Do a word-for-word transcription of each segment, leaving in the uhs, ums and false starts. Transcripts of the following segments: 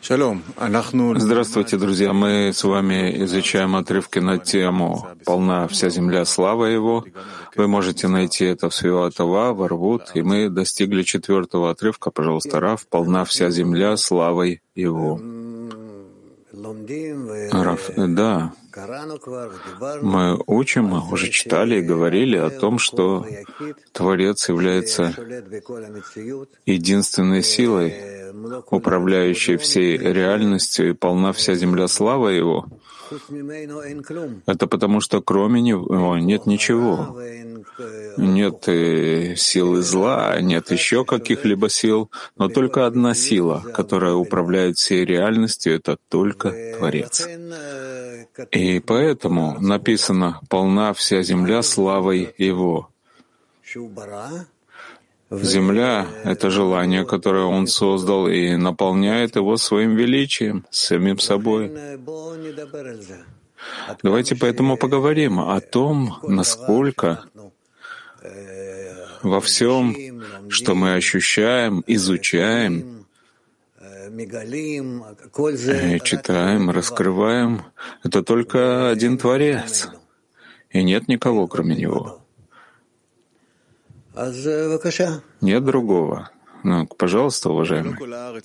Здравствуйте, друзья. Мы с вами изучаем отрывки на тему «Полна вся земля слава Его». Вы можете найти это в Свиатова, Варвут, и мы достигли четвертого отрывка. Пожалуйста, Рав, «Полна вся земля славой Его». Рав, да, мы учим, мы уже читали и говорили о том, что Творец является единственной силой, управляющей всей реальностью, и полна вся земля слава Его. Это потому, что кроме Него нет ничего. Нет и силы зла, нет еще каких-либо сил, но только одна сила, которая управляет всей реальностью, это только Творец. И поэтому написано «полна вся земля славой Его». Земля — это желание, которое Он создал, и наполняет его своим величием, самим собой. Давайте поэтому поговорим о том, насколько во всем, что мы ощущаем, изучаем, читаем, раскрываем, это только один Творец, и нет никого, кроме Него. Нет другого. Ну, пожалуйста, уважаемый.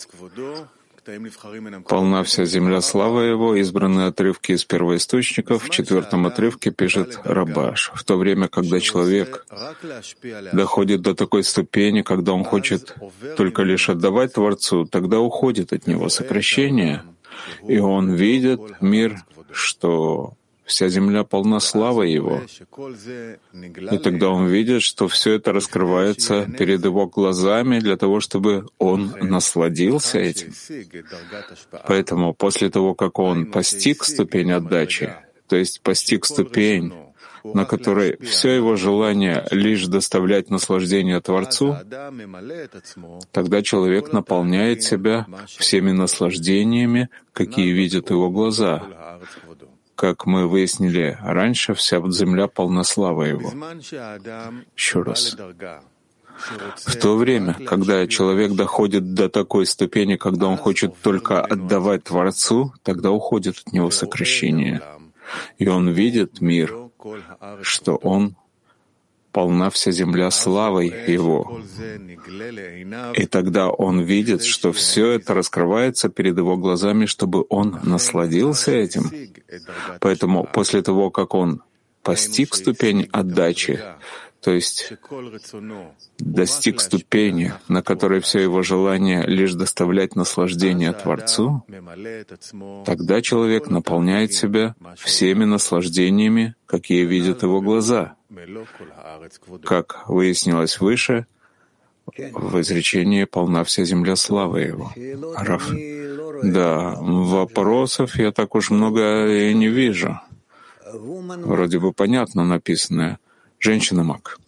Полна вся земля слава Его, избранные отрывки из первоисточников. В четвертом отрывке пишет Рабаш. В то время, когда человек доходит до такой ступени, когда он хочет только лишь отдавать Творцу, тогда уходит от него сокращение, и он видит мир, что вся земля полна славой Его. И тогда он видит, что все это раскрывается перед его глазами для того, чтобы он насладился этим. Поэтому после того, как он постиг ступень отдачи, то есть постиг ступень, на которой все его желание лишь доставлять наслаждение Творцу, тогда человек наполняет себя всеми наслаждениями, какие видят его глаза. Как мы выяснили раньше, вся земля полна славы Его. Еще раз. В то время, когда человек доходит до такой ступени, когда он хочет только отдавать Творцу, тогда уходит от него сокращение. И он видит мир, что он полна вся земля славой Его. И тогда он видит, что все это раскрывается перед его глазами, чтобы он насладился этим. Поэтому после того, как он постиг ступень отдачи, то есть достиг ступени, на которой все его желание лишь доставлять наслаждение Творцу, тогда человек наполняет себя всеми наслаждениями, какие видят его глаза. Как выяснилось выше, в изречении «полна вся земля славы Его». Раф. Да, вопросов я так уж много и не вижу. Вроде бы понятно написанное. Женщина-маг.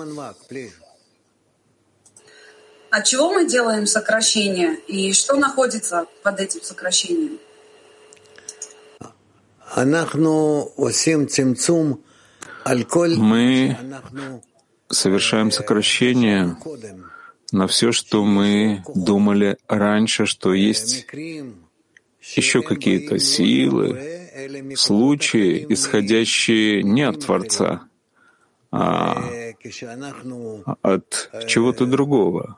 От чего мы делаем сокращение и что находится под этим сокращением? Мы совершаем сокращение на все, что мы думали раньше, что есть еще какие-то силы, случаи, исходящие не от Творца, а от чего-то другого.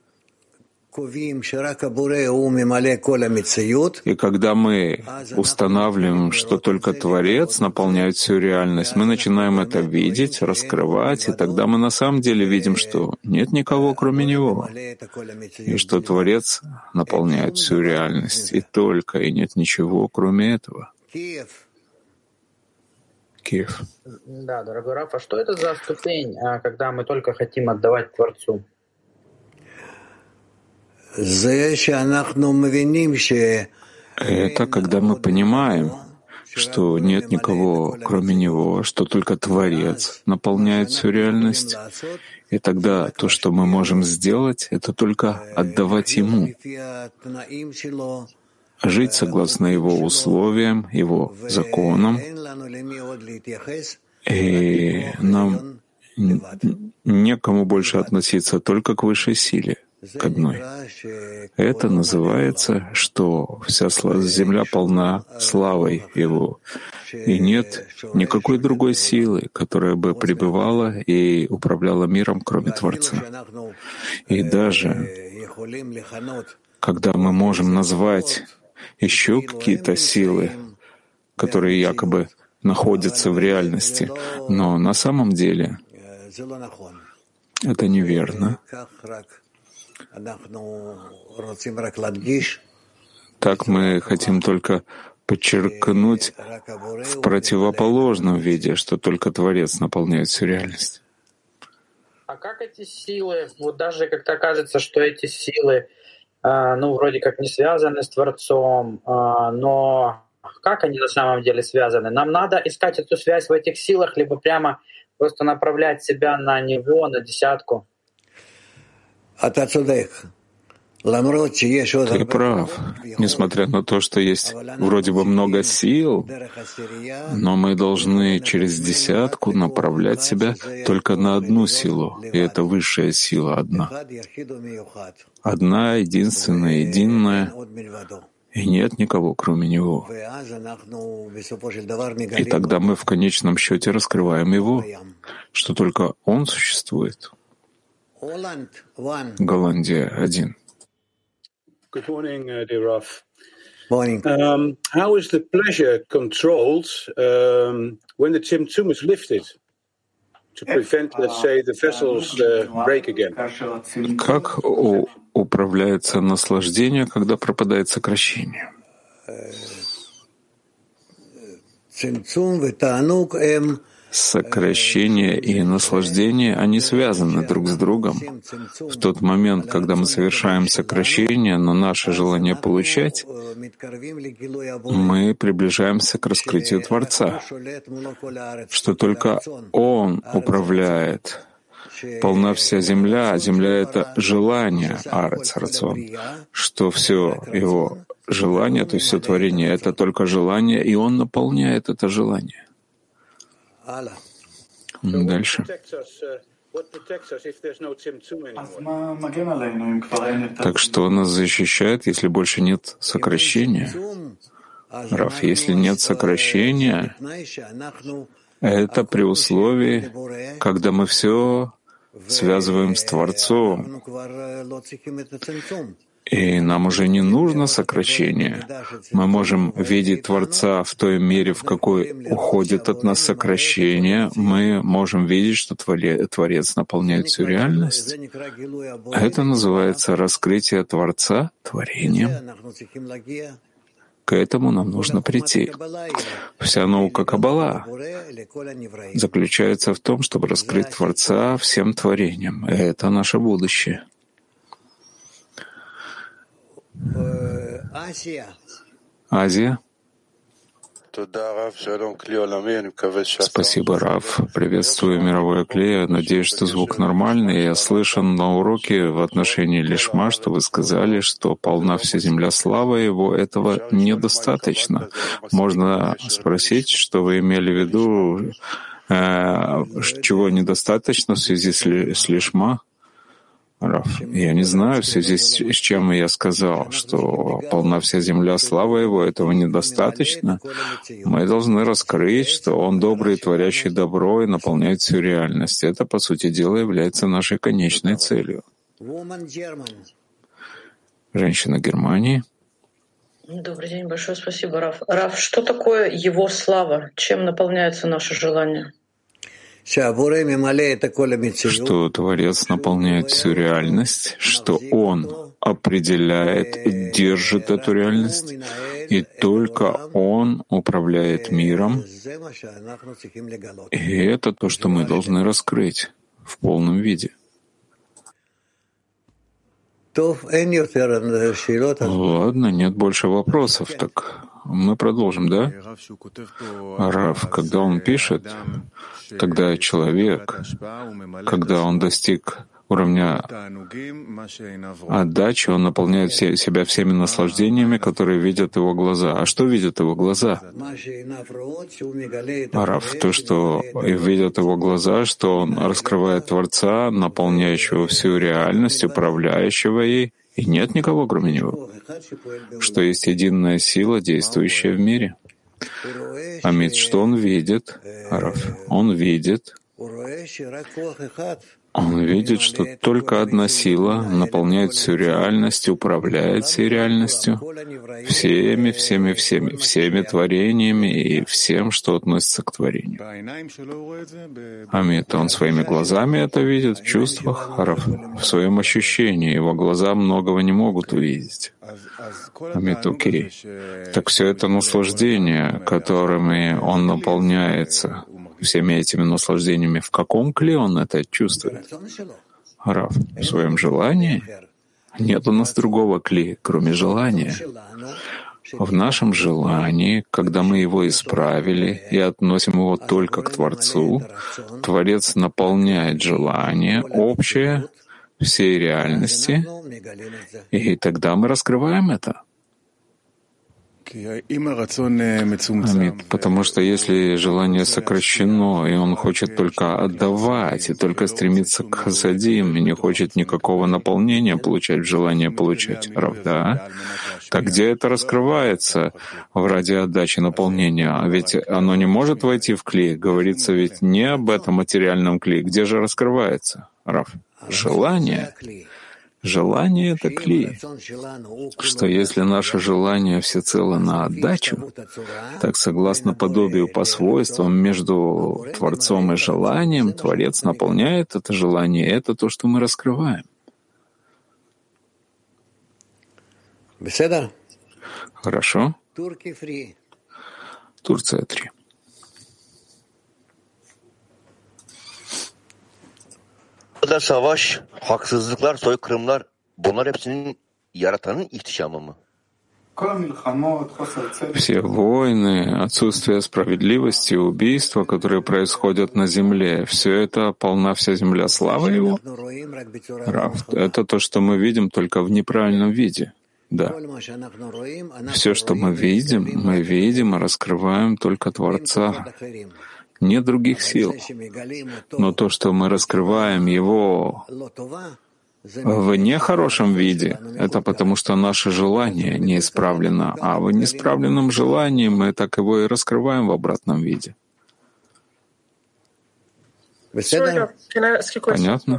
И когда мы устанавливаем, что только Творец наполняет всю реальность, мы начинаем это видеть, раскрывать, и тогда мы на самом деле видим, что нет никого, кроме Него, и что Творец наполняет всю реальность, и только, и нет ничего, кроме этого. Киев. Да, дорогой Раф, а что это за ступень, когда мы только хотим отдавать Творцу? Это когда мы понимаем, что нет никого, кроме Него, что только Творец наполняет всю реальность, и тогда то, что мы можем сделать, это только отдавать Ему, жить согласно Его условиям, Его законам, и нам некому больше относиться только к высшей силе. к одной. Это называется, что вся земля полна славой Его, и нет никакой другой силы, которая бы пребывала и управляла миром, кроме Творца. И даже когда мы можем назвать еще какие-то силы, которые якобы находятся в реальности, но на самом деле это неверно. Так мы хотим только подчеркнуть в противоположном виде, что только Творец наполняет всю реальность. А как эти силы, вот даже как-то кажется, что эти силы, ну, вроде как не связаны с Творцом, но как они на самом деле связаны? Нам надо искать эту связь в этих силах, либо прямо просто направлять себя на него, на десятку? Ты прав. Несмотря на то, что есть вроде бы много сил, но мы должны через десятку направлять себя только на одну силу, и это высшая сила одна. Одна, единственная, единая, и нет никого, кроме Него. И тогда мы в конечном счете раскрываем Его, что только Он существует. Голландия один. Good morning, uh, dear Raf. Morning. Um, how is the pleasure controlled um, when the Tzimtzum is lifted to prevent, let's say, the vessels uh, break again? Как у, управляется наслаждение, когда пропадает сокращение? Сокращение и наслаждение, они связаны друг с другом. В тот момент, когда мы совершаем сокращение, но наше желание получать, мы приближаемся к раскрытию Творца, что только Он управляет. Полна вся земля, а земля — это желание, арец, рацион, что все Его желание, то есть все творение — это только желание, и Он наполняет это желание. Дальше. Так что нас защищает, если больше нет сокращения? Раф, если нет сокращения, это при условии, когда мы все связываем с Творцом, и нам уже не нужно сокращение. Мы можем видеть Творца в той мере, в какой уходит от нас сокращение. Мы можем видеть, что Творец наполняет всю реальность. Это называется раскрытие Творца творением. К этому нам нужно прийти. Вся наука Каббала заключается в том, чтобы раскрыть Творца всем творениям. Это наше будущее. Азия. Спасибо, Рав. Приветствую мировое клея. Надеюсь, что звук нормальный. Я слышан на уроке в отношении Лишма, что вы сказали, что полна вся земля слава Его. Этого недостаточно. Можно спросить, что вы имели в виду, э, чего недостаточно в связи с, с Лишма? Раф, я не знаю, в связи с, с чем я сказал, что полна вся земля слава Его, этого недостаточно. Мы должны раскрыть, что Он добрый, творящий добро и наполняет всю реальность. Это, по сути дела, является нашей конечной целью. Женщина Германии. Добрый день, большое спасибо, Раф. Раф, что такое Его слава? Чем наполняются наши желания? Что Творец наполняет всю реальность, что Он определяет и держит эту реальность, и только Он управляет миром. И это то, что мы должны раскрыть в полном виде. Ладно, нет больше вопросов. Так мы продолжим, да? Рав, когда он пишет, когда человек, когда он достиг уровня отдачи, он наполняет все, себя всеми наслаждениями, которые видят его глаза. А что видят его глаза? Рав, то, что видят его глаза, что он раскрывает Творца, наполняющего всю реальность, управляющего ей, и нет никого, кроме него, что есть единая сила, действующая в мире. Амид, что он видит? Рав, он видит, Он видит, что только одна сила наполняет всю реальность, управляет всей реальностью, всеми, всеми, всеми, всеми творениями и всем, что относится к творению. Амит, он своими глазами это видит, в чувствах, в своем ощущении. Его глаза многого не могут увидеть. Амит, окей. Так все это наслаждение, которыми он наполняется, всеми этими наслаждениями, в каком кле он это чувствует? Рав, в своем желании? Нет у нас другого кли, кроме желания. В нашем желании, когда мы его исправили и относим его только к Творцу, Творец наполняет желание общее всей реальности, и тогда мы раскрываем это. Амид, потому что если желание сокращено, и он хочет только отдавать, и только стремится к хасадим, и не хочет никакого наполнения получать, желание получать, правда? Так где это раскрывается в ради отдачи наполнения? А ведь оно не может войти в кли, говорится ведь не об этом материальном кли. Где же раскрывается, Рав? Желание. Желание — это кли, что если наше желание всецело на отдачу, так согласно подобию по свойствам между Творцом и желанием, Творец наполняет это желание, и это то, что мы раскрываем. Хорошо? Турция три. Savaş, haksızlıklar, soykırımlar, bunlar hepsinin yaratanın ihtişamı mı? Все войны, отсутствие справедливости, убийства, которые происходят на земле, все это полна вся земля славы его? Рав, это то, что мы видим только в неправильном виде. Да. Все, что мы видим, мы видим и раскрываем только Творца. Нет других сил. Но то, что мы раскрываем его в нехорошем виде, это потому, что наше желание не исправлено, а в неисправленном желании мы так его и раскрываем в обратном виде. Понятно?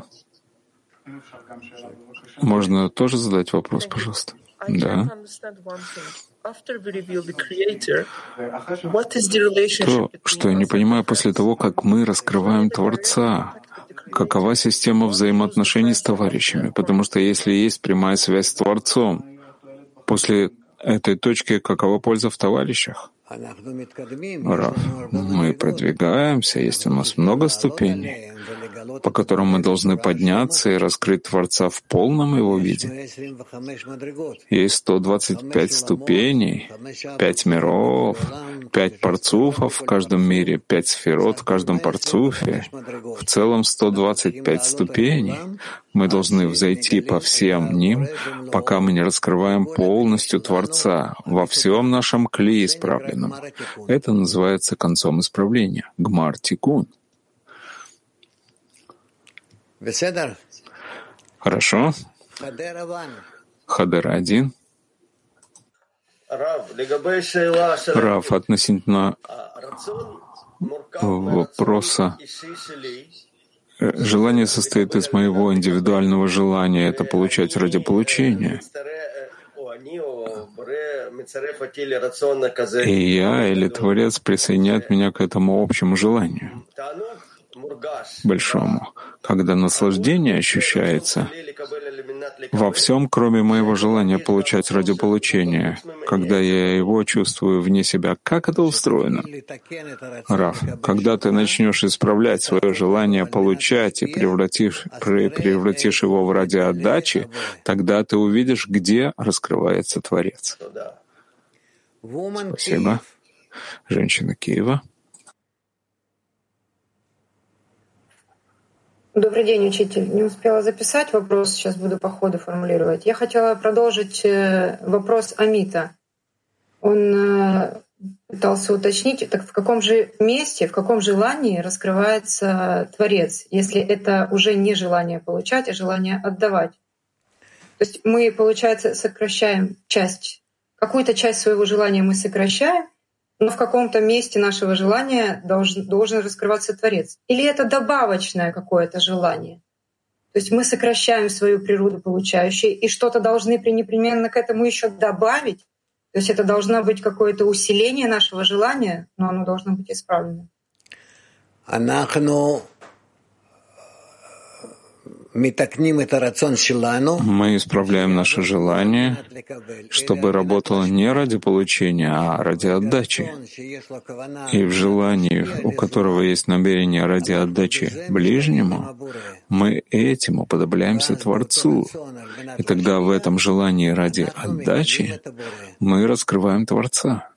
Можно тоже задать вопрос, пожалуйста? Да. То, что я не понимаю, после того, как мы раскрываем Творца, какова система взаимоотношений с товарищами? Потому что если есть прямая связь с Творцом, после этой точки какова польза в товарищах? Рав, мы продвигаемся, есть у нас много ступеней, по которым мы должны подняться и раскрыть Творца в полном его виде. Есть сто двадцать пять ступеней, пять миров, пять парцуфов в каждом мире, пять сферот в каждом парцуфе, в целом сто двадцать пять ступеней. Мы должны взойти по всем ним, пока мы не раскрываем полностью Творца во всем нашем кли исправленном. Это называется концом исправления. Гмар тикун. Хорошо. Хадер один. Рав, относительно вопроса. Желание состоит из моего индивидуального желания, это получать ради получения. И я или Творец присоединяет меня к этому общему желанию, большому. Когда наслаждение ощущается во всем, кроме моего желания получать ради получения, когда я его чувствую вне себя, как это устроено? Рав, когда ты начнешь исправлять свое желание получать и превратишь, превратишь его в ради отдачи, тогда ты увидишь, где раскрывается Творец. Спасибо. Женщина Киева. Добрый день, учитель. Не успела записать вопрос, сейчас буду по ходу формулировать. Я хотела продолжить вопрос Амита. Он пытался уточнить, так в каком же месте, в каком желании раскрывается Творец, если это уже не желание получать, а желание отдавать. То есть мы, получается, сокращаем часть, какую-то часть своего желания мы сокращаем, но в каком-то месте нашего желания должен, должен раскрываться Творец. Или это добавочное какое-то желание? То есть мы сокращаем свою природу получающей, и что-то должны непременно к этому еще добавить. То есть это должно быть какое-то усиление нашего желания, но оно должно быть исправлено. Мы исправляем наше желание, чтобы работало не ради получения, а ради отдачи. И в желании, у которого есть намерение ради отдачи ближнему, мы этим уподобляемся Творцу. И тогда в этом желании ради отдачи мы раскрываем Творца.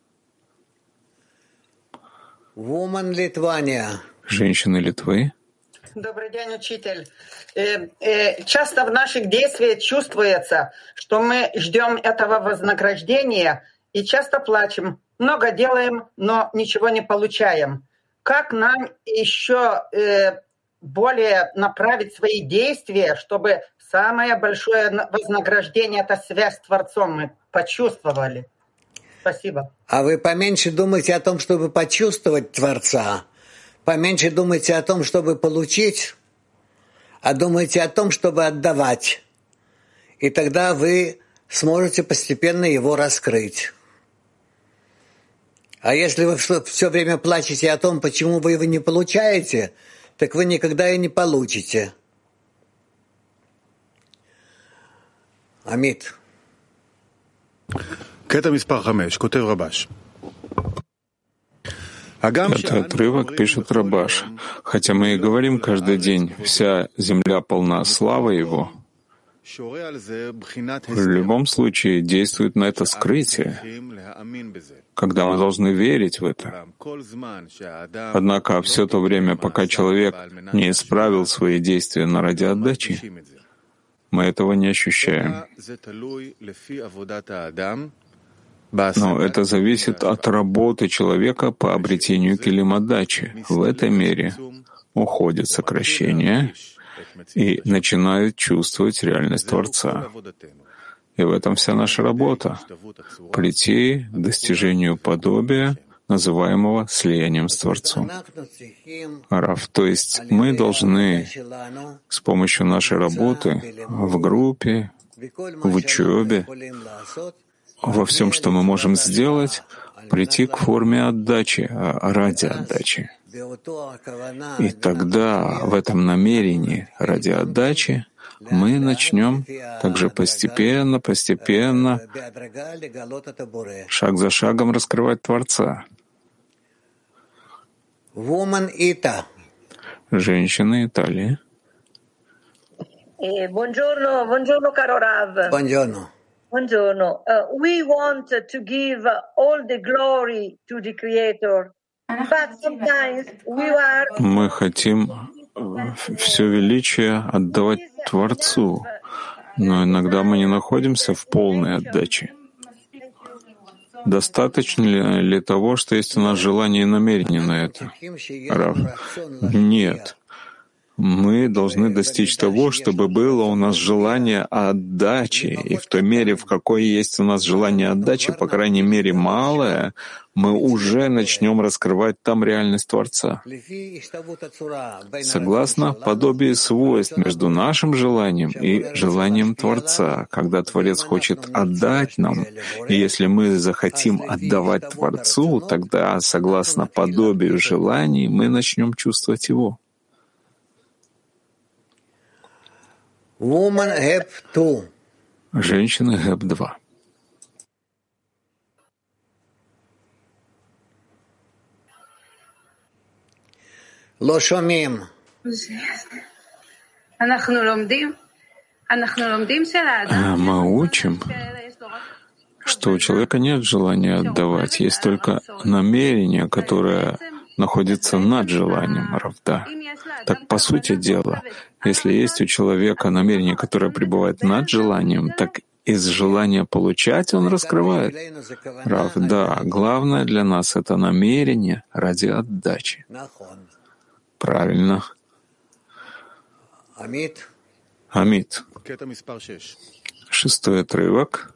Женщины Литвы. Добрый день, учитель. Часто в наших действиях чувствуется, что мы ждем этого вознаграждения и часто плачем. Много делаем, но ничего не получаем. Как нам еще более направить свои действия, чтобы самое большое вознаграждение — это связь с Творцом мы почувствовали? Спасибо. А вы поменьше думайте о том, чтобы почувствовать Творца, поменьше думайте о том, чтобы получить, а думайте о том, чтобы отдавать. И тогда вы сможете постепенно его раскрыть. А если вы все время плачете о том, почему вы его не получаете, так вы никогда и не получите. Амит. Этот отрывок пишет Рабаш. Хотя мы и говорим каждый день, вся земля полна славы Его, в любом случае действует на это скрытие, когда мы должны верить в это. Однако все то время, пока человек не исправил свои действия на ради отдачи, мы этого не ощущаем. Но это зависит от работы человека по обретению килим отдачи. В этой мере уходит сокращение и начинают чувствовать реальность Творца. И в этом вся наша работа — прийти к достижению подобия, называемого слиянием с Творцом. Рав, то есть мы должны с помощью нашей работы в группе, в учебе, во всем, что мы можем сделать, прийти к форме отдачи, ради отдачи. И тогда в этом намерении ради отдачи мы начнем также постепенно, постепенно, шаг за шагом раскрывать Творца. Женщины Италии. Buongiorno, buongiorno caro Rav. Buongiorno. Buongiorno. Uh, we want to give all the glory to the Creator, but sometimes we are... Мы хотим все величие отдавать Творцу, но иногда мы не находимся в полной отдаче. Достаточно ли, ли того, что есть у нас желание и намерение на это? Рав? Нет. Мы должны достичь того, чтобы было у нас желание отдачи, и в той мере, в какой есть у нас желание отдачи, по крайней мере малое, мы уже начнем раскрывать там реальность Творца. Согласно подобию свойств между нашим желанием и желанием Творца, когда Творец хочет отдать нам, и если мы захотим отдавать Творцу, тогда, согласно подобию желаний, мы начнем чувствовать Его. Woman Heb two. Женщины Heb два. לא שומעים. אנחנו לומדים, אנחנו ломдим Мы учим, что у человека нет желания отдавать, есть только намерение, которое находится над желанием, Рав, да. Так, по сути дела, если есть у человека намерение, которое пребывает над желанием, так из желания получать он раскрывает. Рав, да, главное для нас — это намерение ради отдачи. Правильно. Амит. Шестой отрывок.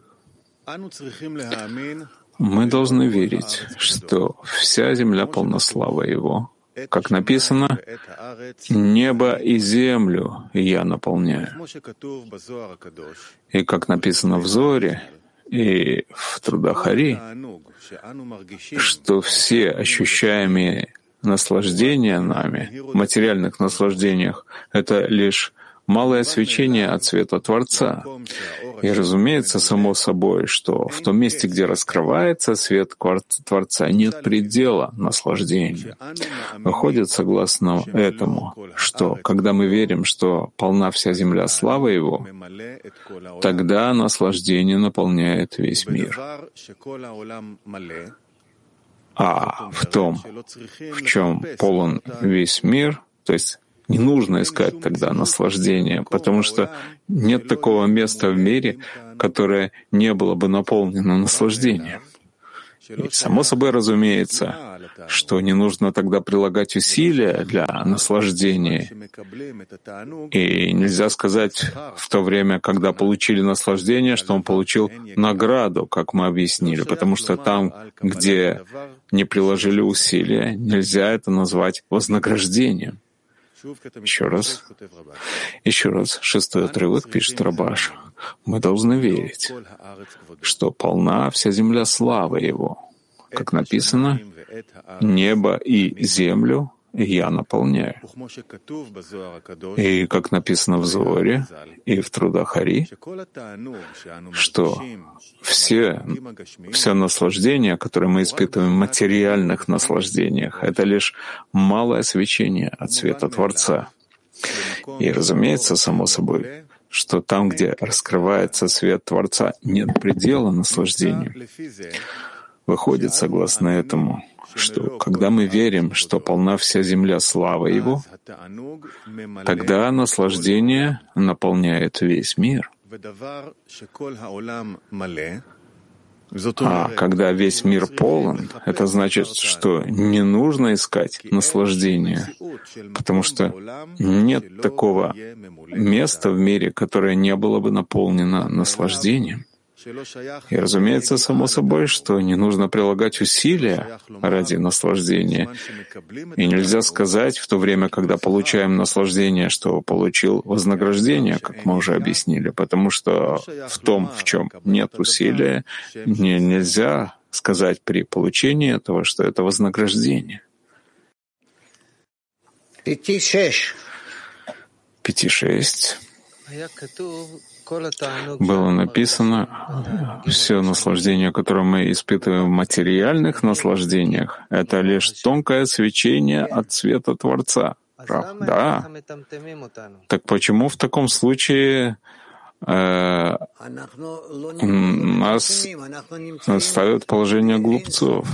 Мы должны верить, что вся земля полна славы Его. Как написано, «Небо и землю я наполняю». И как написано в Зоре и в трудах Ари, что все ощущаемые наслаждения нами, материальных наслаждениях, это лишь малое свечение от света Творца. И, разумеется, само собой, что в том месте, где раскрывается свет Творца, нет предела наслаждению. Выходит, согласно этому, что когда мы верим, что полна вся земля славы Его, тогда наслаждение наполняет весь мир. А в том, в чем полон весь мир, то есть не нужно искать тогда наслаждения, потому что нет такого места в мире, которое не было бы наполнено наслаждением. И само собой разумеется, что не нужно тогда прилагать усилия для наслаждения. И нельзя сказать в то время, когда получили наслаждение, что он получил награду, как мы объяснили, потому что там, где не приложили усилия, нельзя это назвать вознаграждением. Еще раз. Еще раз. Шестой отрывок пишет Рабаш. Мы должны верить, что полна вся земля славы Его. Как написано, «Небо и землю я наполняю». И как написано в Зоре и в трудах Ари, что все, все наслаждения, которые мы испытываем в материальных наслаждениях, это лишь малое свечение от света Творца. И, разумеется, само собой, что там, где раскрывается свет Творца, нет предела наслаждению. Выходит, согласно этому, что когда мы верим, что полна вся земля славы Его, тогда наслаждение наполняет весь мир. А когда весь мир полон, это значит, что не нужно искать наслаждения, потому что нет такого места в мире, которое не было бы наполнено наслаждением. И, разумеется, само собой, что не нужно прилагать усилия ради наслаждения. И нельзя сказать в то время, когда получаем наслаждение, что получил вознаграждение, как мы уже объяснили, потому что в том, в чем нет усилия, не, нельзя сказать при получении этого, что это вознаграждение. Пяти-шесть. Было написано, все наслаждение, которое мы испытываем в материальных наслаждениях, это лишь тонкое свечение от света Творца. Прав? Да. Так почему в таком случае э, нас ставят в положение глупцов?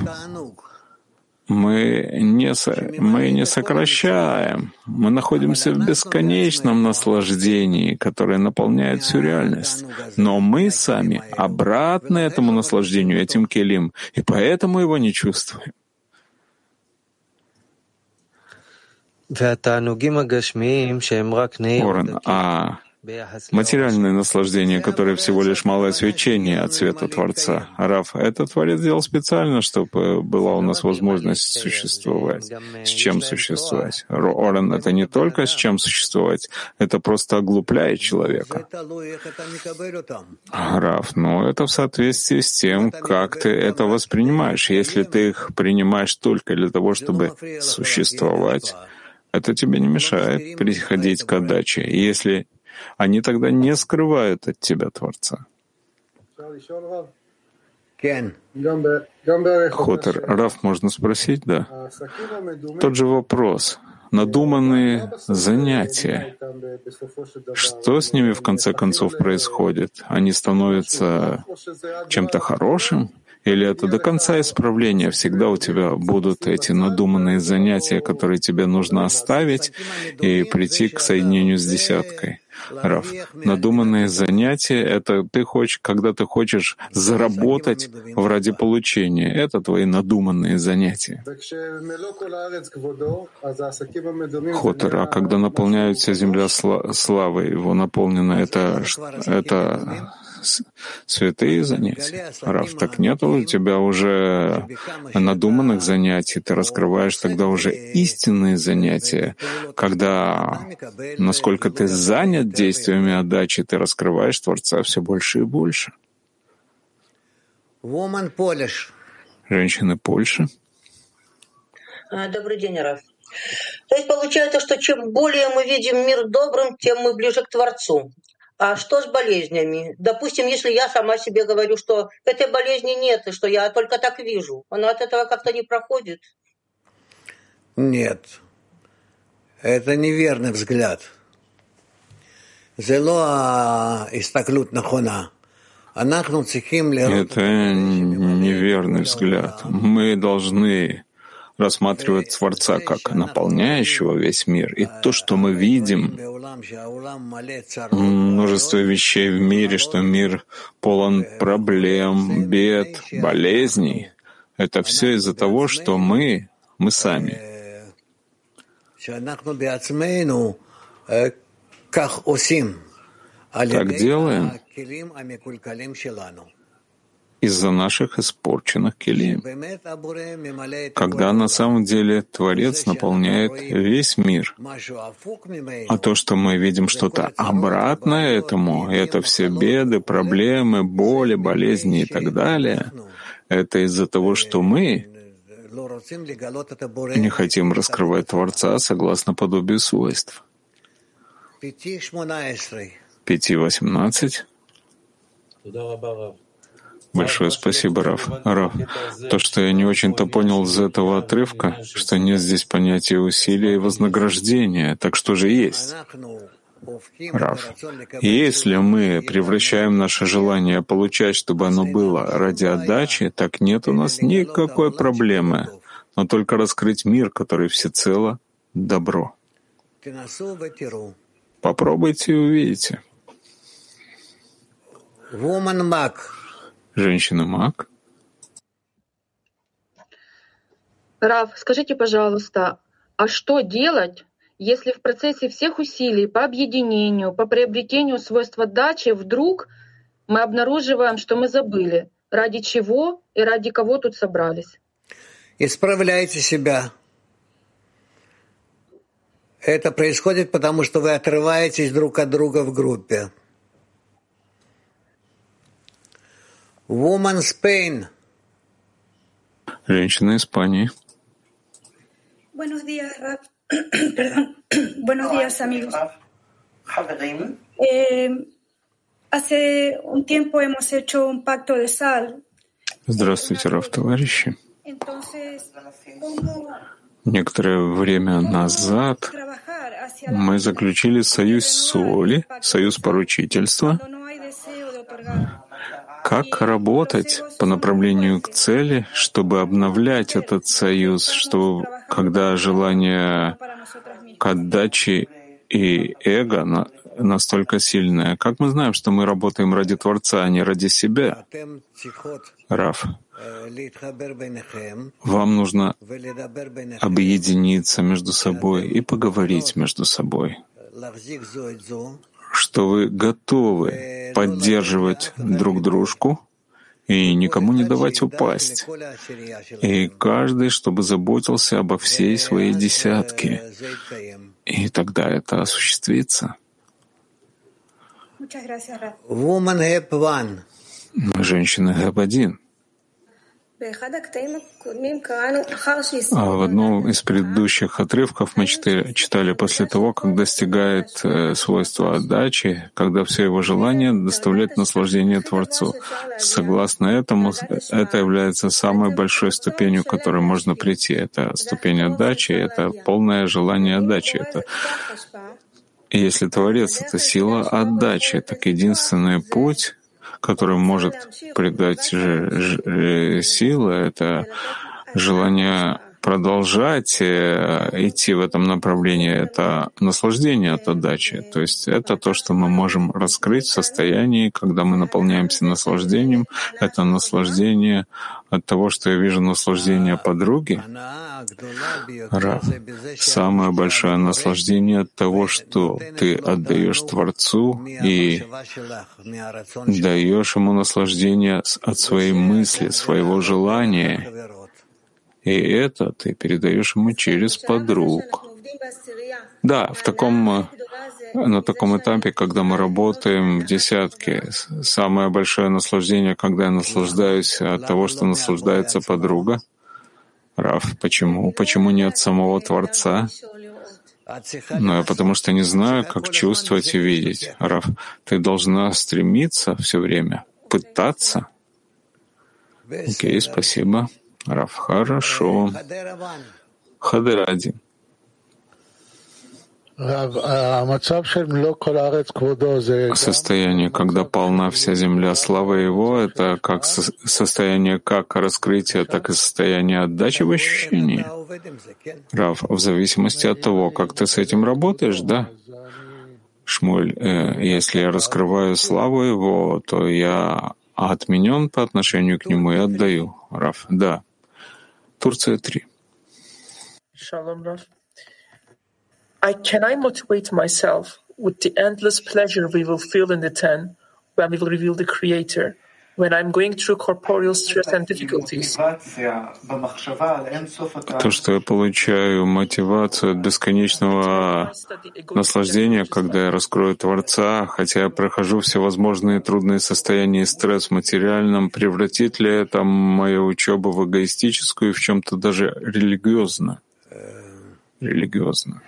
Мы не, мы не сокращаем, мы находимся в бесконечном наслаждении, которое наполняет всю реальность. Но мы сами обратны этому наслаждению, этим келим, и поэтому его не чувствуем. Орен, а материальное наслаждение, которое всего лишь малое свечение от света Творца. Рав, это Творец сделал специально, чтобы была у нас возможность существовать. С чем существовать? Орен, это не только с чем существовать, это просто оглупляет человека. Рав, ну это в соответствии с тем, как ты это воспринимаешь. Если ты их принимаешь только для того, чтобы существовать, это тебе не мешает приходить к отдаче. И если они тогда не скрывают от тебя Творца. Хотер, Рав, можно спросить, да? Тот же вопрос. Надуманные занятия. Что с ними в конце концов происходит? Они становятся чем-то хорошим? Или это до конца исправления? Всегда у тебя будут эти надуманные занятия, которые тебе нужно оставить и прийти к соединению с десяткой. Рав, надуманные занятия — это ты хочешь, когда ты хочешь заработать ради получения. Это твои надуманные занятия. Хотера, когда наполняется земля славой, его наполнена, это, это святые занятия. Рав, так нет у тебя уже надуманных занятий, ты раскрываешь тогда уже истинные занятия. Когда, насколько ты занят действиями отдачи, ты раскрываешь Творца все больше и больше. Женщины Польши. Добрый день, Рав. То есть получается, что чем более мы видим мир добрым, тем мы ближе к Творцу. А что с болезнями? Допустим, если я сама себе говорю, что этой болезни нет, и что я только так вижу, она от этого как-то не проходит? Нет. Это неверный взгляд. Это неверный взгляд. Мы должны рассматривать Творца как наполняющего весь мир. И то, что мы видим, множество вещей в мире, что мир полон проблем, бед, болезней, это все из-за того, что мы, мы сами так делаем из-за наших испорченных келим. Когда на самом деле Творец наполняет весь мир. А то, что мы видим что-то обратное этому, это все беды, проблемы, боли, болезни и так далее, это из-за того, что мы не хотим раскрывать Творца согласно подобию свойств. пять восемнадцать. Большое спасибо, Рав. Рав, то, что я не очень-то понял из этого отрывка, что нет здесь понятия усилия и вознаграждения. Так что же есть? Рав, если мы превращаем наше желание получать, чтобы оно было ради отдачи, так нет у нас никакой проблемы, но только раскрыть мир, который всецело добро. Попробуйте и увидите. Женщина-маг. Рав, скажите, пожалуйста, а что делать, если в процессе всех усилий по объединению, по приобретению свойств отдачи вдруг мы обнаруживаем, что мы забыли, ради чего и ради кого тут собрались? Исправляйте себя. Это происходит потому, что вы отрываетесь друг от друга в группе. Woman Spain. Женщина Испании. Buenos días, Rab. Perdón. Buenos días, amigos. Eh, hace un tiempo hemos hecho un pacto de sal. Здравствуйте, Рав, товарищи. Некоторое время назад мы заключили союз соли, союз поручительства. Как работать по направлению к цели, чтобы обновлять этот союз, что когда желание к отдаче и эго на, настолько сильное? Как мы знаем, что мы работаем ради Творца, а не ради себя? Рав, вам нужно объединиться между собой и поговорить между собой, что вы готовы поддерживать друг дружку и никому не давать упасть. И каждый, чтобы заботился обо всей своей десятке. И тогда это осуществится. Женщина Гэп один. А в одном из предыдущих отрывков мы читали, читали после того, как достигает э, свойства отдачи, когда все его желания доставляют наслаждение Творцу. Согласно этому, это является самой большой ступенью, к которой можно прийти. Это ступень отдачи, это полное желание отдачи. Это... И если Творец — это сила отдачи, так единственный путь, который может придать ж- ж- силы, это желание продолжать идти в этом направлении, это наслаждение от отдачи. То есть это то, что мы можем раскрыть в состоянии, когда мы наполняемся наслаждением. Это наслаждение от того, что я вижу наслаждение подруги. Ра. Самое большое наслаждение от того, что ты отдаешь Творцу и даешь ему наслаждение от своей мысли, своего желания. И это ты передаешь ему через подруг. Да, в таком, на таком этапе, когда мы работаем в десятке, самое большое наслаждение, когда я наслаждаюсь от того, что наслаждается подруга. Рав, почему? Почему не от самого Творца? Ну, потому что не знаю, как чувствовать и видеть. Рав, ты должна стремиться все время, пытаться. Окей, спасибо. Рав, хорошо. Хадеради. Состояние, когда полна вся земля слава Его, это как со- состояние как раскрытия, так и состояние отдачи в ощущении. Рав, в зависимости от того, как ты с этим работаешь, да? Шмуль, э, если я раскрываю славу Его, то я отменен по отношению к Нему и отдаю. Рав, да. Турция три. Shalom, Rav. I, can I motivate myself with the endless pleasure we will feel in the ten when we will reveal the Creator, when I'm going through corporeal stress and difficulties? То, что я получаю мотивацию от бесконечного наслаждения, когда я раскрою Творца, хотя я прохожу всевозможные трудные состояния и стресс в материальном, превратит ли это мою учебу в эгоистическую и в чем-то даже религиозно? Религиозно.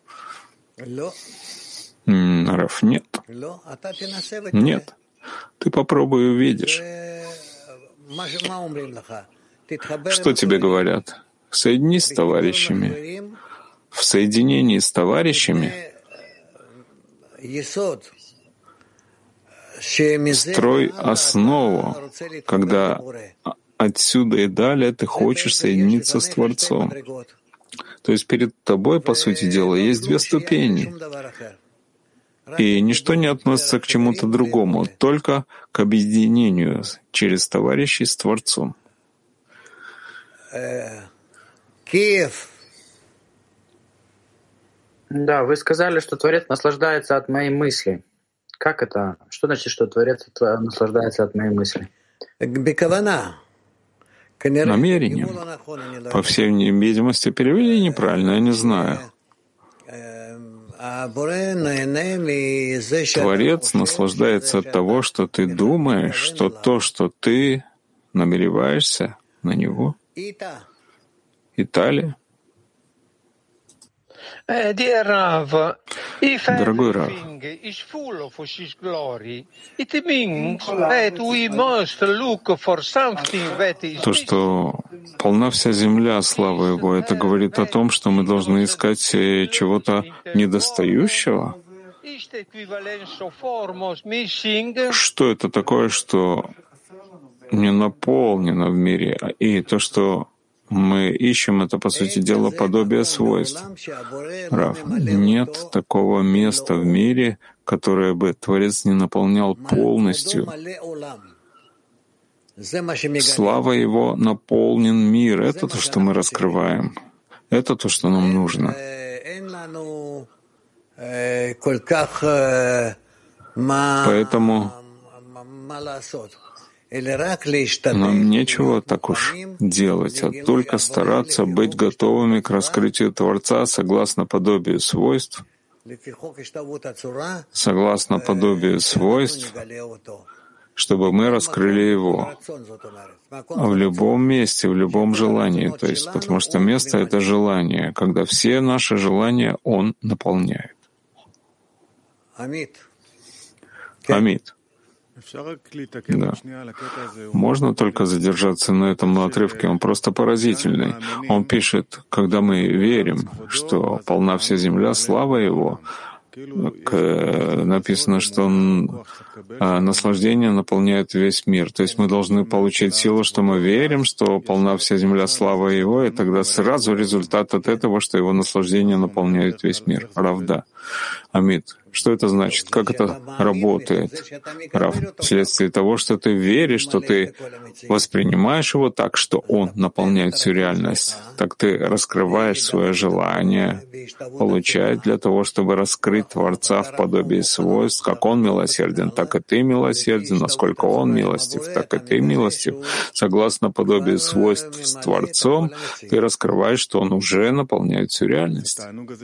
Раф, нет. Нет. Ты попробуй и увидишь. Что тебе говорят? Соединись с товарищами. В соединении с товарищами строй основу, когда отсюда и далее ты хочешь соединиться с Творцом. То есть перед тобой, по сути дела, есть две ступени. И ничто не относится к чему-то другому, только к объединению через товарищей с Творцом. Киев. Да, вы сказали, что Творец наслаждается от моей мысли. Как это? Что значит, что Творец наслаждается от моей мысли? Намерением. По всей видимости, перевели неправильно, я не знаю. Творец наслаждается от того, что ты думаешь, что то, что ты намереваешься на него. Италия. Дорогой Рав, то, что полна вся земля славы Его, это говорит о том, что мы должны искать чего-то недостающего? Что это такое, что не наполнено в мире? И то, что мы ищем, это, по сути дела, подобие свойств. Рав, нет такого места в мире, которое бы Творец не наполнял полностью. Слава Его наполнен мир. Это то, что мы раскрываем. Это то, что нам нужно. Поэтому нам нечего так уж делать, а только стараться быть готовыми к раскрытию Творца согласно подобию свойств, согласно подобию свойств, чтобы мы раскрыли Его в любом месте, в любом желании. То есть, потому что место — это желание, когда все наши желания Он наполняет. Амид. Да. Можно только задержаться на этом отрывке, он просто поразительный. Он пишет, когда мы верим, что полна вся земля, слава Его, написано, что он, а, наслаждение наполняет весь мир. То есть мы должны получить силу, что мы верим, что полна вся земля слава Его, и тогда сразу результат от этого, что Его наслаждение наполняет весь мир. Равда. Амид. Что это значит? Как это работает? Рав, вследствие того, что ты веришь, что ты воспринимаешь его так, что он наполняет всю реальность, так ты раскрываешь свое желание получать для того, чтобы раскрыть Творца в подобии свойств, как он милосерден, так и ты милосерден, насколько он милостив, так и ты милостив. Согласно подобию свойств с Творцом, ты раскрываешь, что он уже наполняет всю реальность.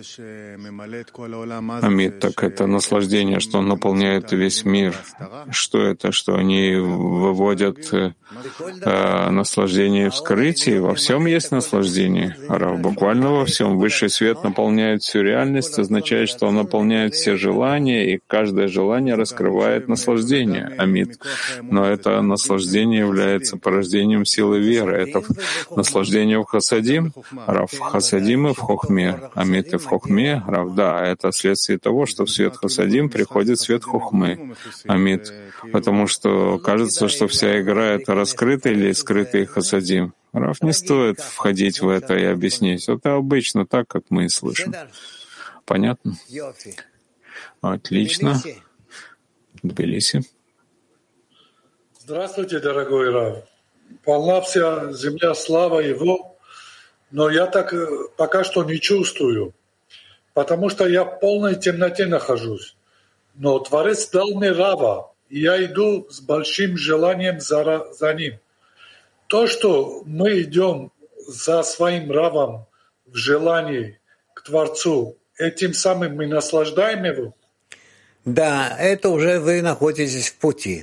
Амид, так это наслаждение, что он наполняет весь мир. Что это? Что они выводят э, наслаждение в скрытии? Во всем есть наслаждение. Рав, буквально во всем. Высший свет наполняет всю реальность, означает, что он наполняет все желания, и каждое желание раскрывает наслаждение. Амид. Но это наслаждение является порождением силы веры. Это наслаждение в хасадим. Рав, в хасадим и в хохме. Амид и в хохме. Рав, да, это следствие того, что в свет хасадим приходит свет хохмы. Амид. Потому что кажется, что вся игра — это раскрытый или скрытый хасадим. Рав, не стоит входить в это и объяснить. Это обычно так, как мы и слышим. Понятно? Отлично. Тбилиси. Здравствуйте, дорогой Рав. Полна вся земля слава Его, но я так пока что не чувствую, потому что я в полной темноте нахожусь. Но Творец дал мне Рава, и я иду с большим желанием за, за ним. То, что мы идем за своим Равом в желании к Творцу, этим самым мы наслаждаем его? Да, это уже вы находитесь в пути.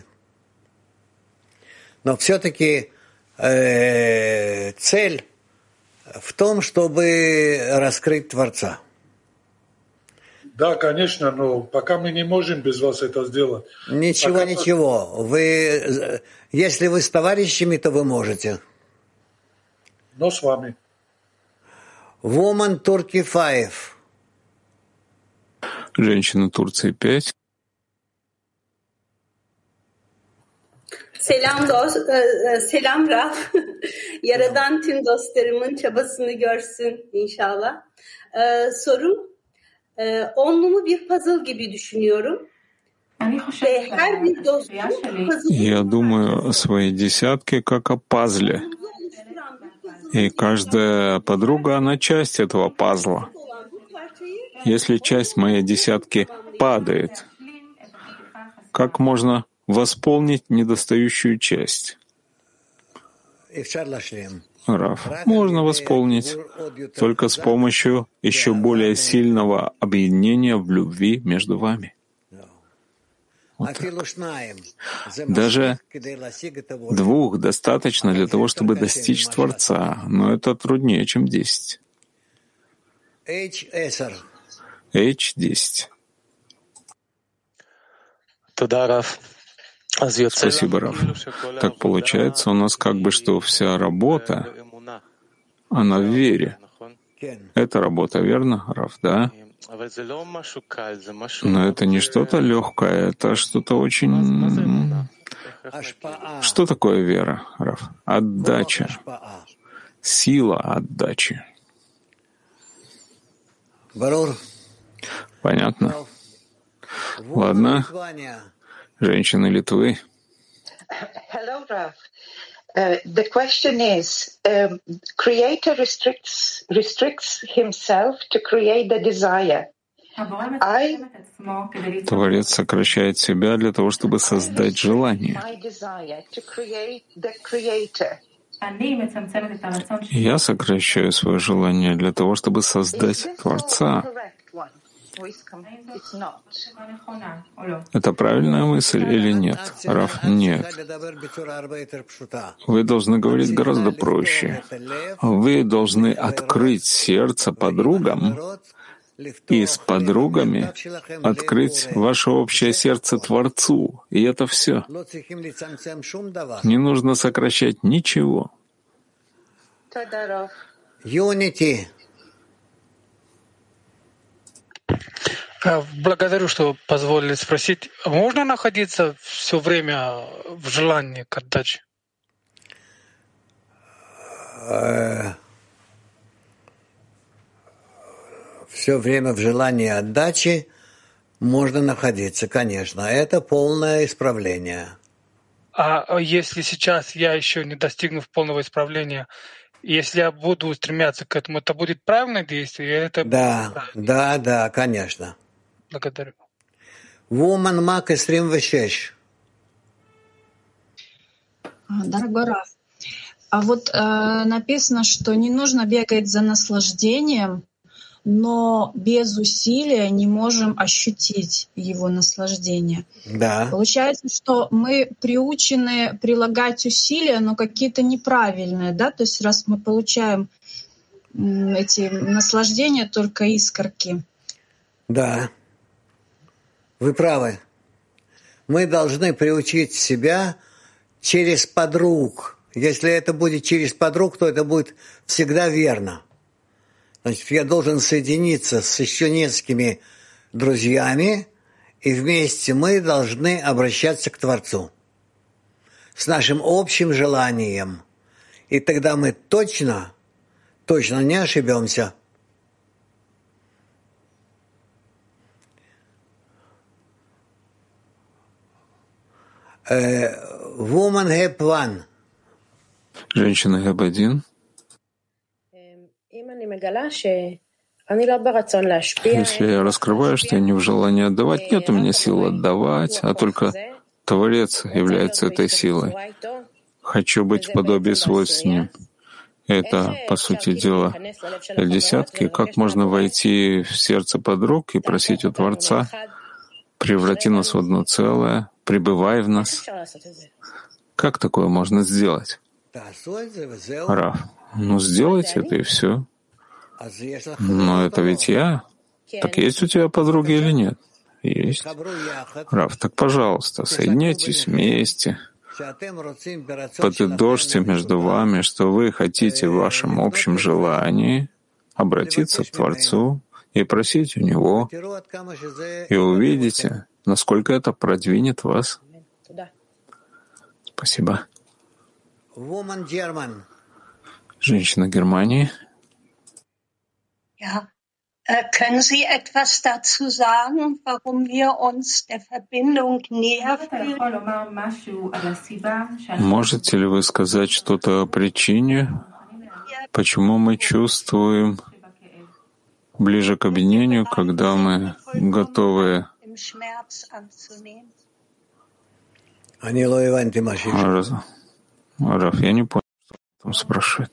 Но все-таки э, цель в том, чтобы раскрыть Творца. Да, конечно, но пока мы не можем без вас это сделать. Ничего, пока ничего. Вы, если вы с товарищами, то вы можете. Но с вами. Woman Turkey five. Женщина Турции пять. Selam dost, selam Raf. Yaradan tüm dostlarımın çabasını görsün inşallah. Sorum, onlumu bir puzzle gibi düşünüyorum. Ve her bir dostum Я думаю о своей десятке как о пазле. И каждая подруга, она часть этого пазла. Если часть моей десятки падает, как можно восполнить недостающую часть? Рав, можно восполнить только с помощью еще более сильного объединения в любви между вами. Вот даже двух достаточно для того, чтобы достичь Творца, но это труднее, чем десять. эйч десять. Спасибо, Раф. Так получается у нас как бы, что вся работа, она в вере. Это работа, верно, Раф, да? Но это не что-то легкое, это что-то очень... Что такое вера, Раф? Отдача. Сила отдачи. Понятно? Ладно. Женщины Литвы. Hello, Rav. Uh, the question is, um, Creator restricts restricts himself to create the desire. I... Творец сокращает себя для того, чтобы создать желание. Я сокращаю свое желание для того, чтобы создать Творца. Это правильная мысль или нет? Раф, нет. Вы должны говорить гораздо проще. Вы должны открыть сердце подругам и с подругами открыть ваше общее сердце Творцу. И это все. Не нужно сокращать ничего. Unity. Благодарю, что позволили спросить. Можно находиться все время в желании к отдаче? Все время в желании отдачи можно находиться, конечно. Это полное исправление. А если сейчас я еще не достигну полного исправления, если я буду стремиться к этому, это будет правильное действие? Это да, будет да, да, конечно. Благодарю. Woman Мак двадцать шесть. Дорогой Рав, а вот э, написано, что не нужно бегать за наслаждением, но без усилия не можем ощутить его наслаждение. Да. Получается, что мы приучены прилагать усилия, но какие-то неправильные, да? То есть раз мы получаем эти наслаждения, только искорки. Да. Вы правы. Мы должны приучить себя через подруг. Если это будет через подруг, то это будет всегда верно. Значит, я должен соединиться с еще несколькими друзьями, и вместе мы должны обращаться к Творцу с нашим общим желанием. И тогда мы точно, точно не ошибемся. Woman Heb One. Женщина Heb один. Если я раскрываю, что я не в желании отдавать, нет у меня сил отдавать, а только Творец является этой силой. Хочу быть в подобии свойств с Ним. Это, по сути дела, для десятки. Как можно войти в сердце подруг и просить у Творца: преврати нас в одно целое, пребывай в нас. Как такое можно сделать? Рав, ну сделайте это и все. Но это ведь я. Так есть у тебя подруги или нет? Есть. Рав, так пожалуйста, соединяйтесь вместе. Подытожьте между вами, что вы хотите в вашем общем желании обратиться к Творцу и просить у Него, и увидите, насколько это продвинет вас. Спасибо. Женщина Германии. Ja, können Sie etwas dazu sagen, warum wir uns der Verbindung näher fühlen? Можете ли вы сказать что-то о причине, почему мы чувствуем ближе к объединению, когда мы готовы? Раф, я не понял, что он спрашивает.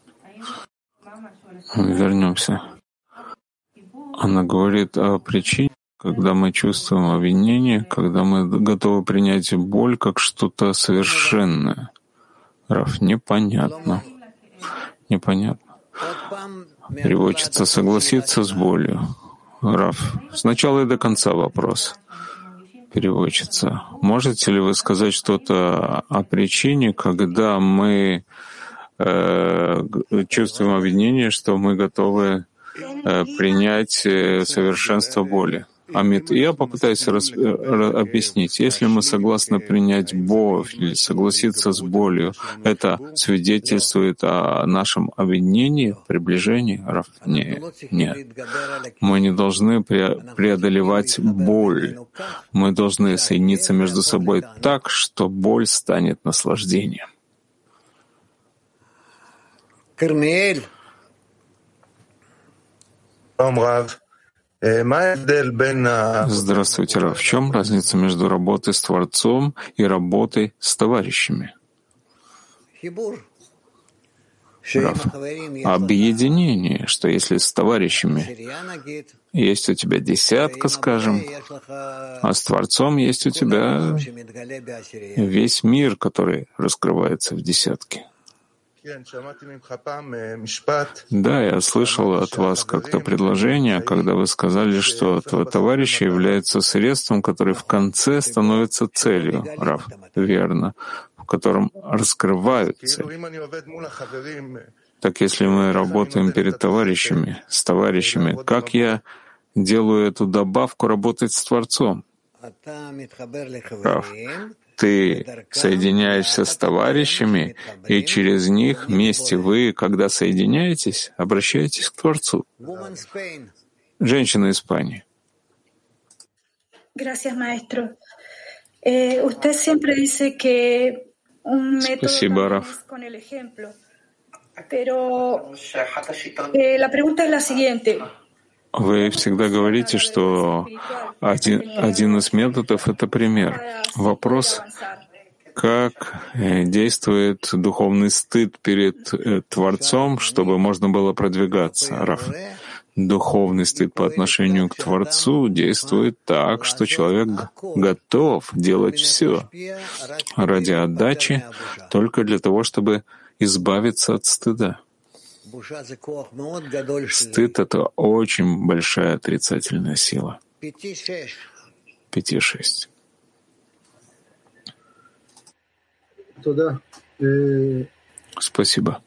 Вернемся. Она говорит о причине, когда мы чувствуем обвинение, когда мы готовы принять боль как что-то совершенное. Раф, непонятно. Непонятно. Переводчица согласится с болью. Раф, сначала и до конца вопрос. Переводчица, можете ли вы сказать что-то о причине, когда мы э, чувствуем обвинение, что мы готовы принять совершенство боли? Амит, я попытаюсь раз, объяснить. Если мы согласны принять боль или согласиться с болью, это свидетельствует о нашем объединении, приближении? Нет, нет. Мы не должны преодолевать боль. Мы должны соединиться между собой так, что боль станет наслаждением. Кармель. Здравствуйте, Рав. В чем разница между работой с Творцом и работой с товарищами? Рав, объединение, что если с товарищами есть у тебя десятка, скажем, а с Творцом есть у тебя весь мир, который раскрывается в десятке. Да, я слышал от вас как-то предложение, когда вы сказали, что товарищи являются средством, которое в конце становится целью, Рав, верно, в котором раскрывают цель. Так если мы работаем перед товарищами, с товарищами, как я делаю эту добавку работать с Творцом. Рав, ты соединяешься с товарищами, и через них вместе вы, когда соединяетесь, обращаетесь к Творцу. Женщина Испании. Gracias, maestro. Eh, usted siempre dice que un método también es con el ejemplo. Pero eh, la pregunta es la siguiente. Вы всегда говорите, что один, один из методов — это пример. Вопрос, как действует духовный стыд перед Творцом, чтобы можно было продвигаться. Раф. Духовный стыд по отношению к Творцу действует так, что человек готов делать все ради отдачи только для того, чтобы избавиться от стыда. Стыд — это очень большая отрицательная сила. Пяти-шесть. Спасибо.